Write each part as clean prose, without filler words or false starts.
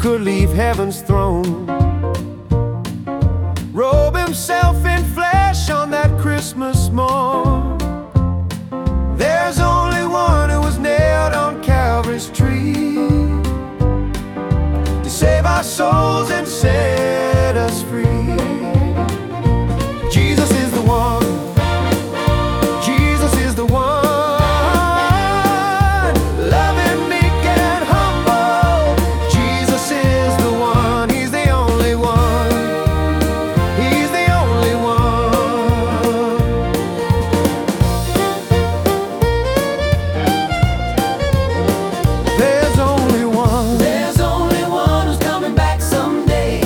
could leave heaven's throne, robe himself in flesh on that Christmas morn. There's only one who was nailed on Calvary's tree to save our souls and set us free. Jesus is the one. Jesus is the one. Loving, meek, and humble. Jesus is the one. He's the only one. He's the only one. There's only one. There's only one who's coming back someday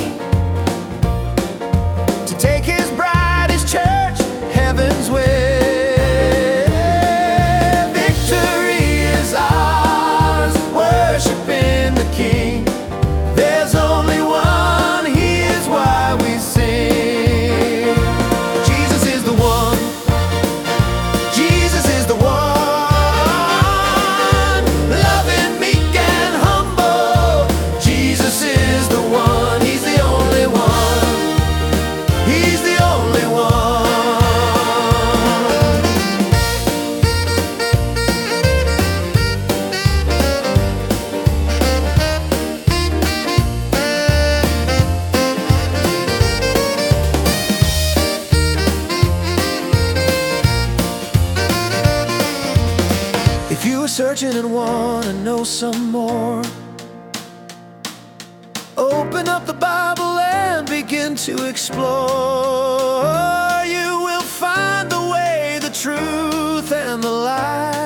To take his bride, his church, heaven's way. Victory is ours, worshiping the King. There's only one, he is why we sing. Jesus is the one. Jesus is the one. Loving, meek, and humble. Jesus is the one. He's the only one. He's the only one. If you are searching and want to know some more, open up the Bible and begin to explore. You will find the way, the truth, and the light.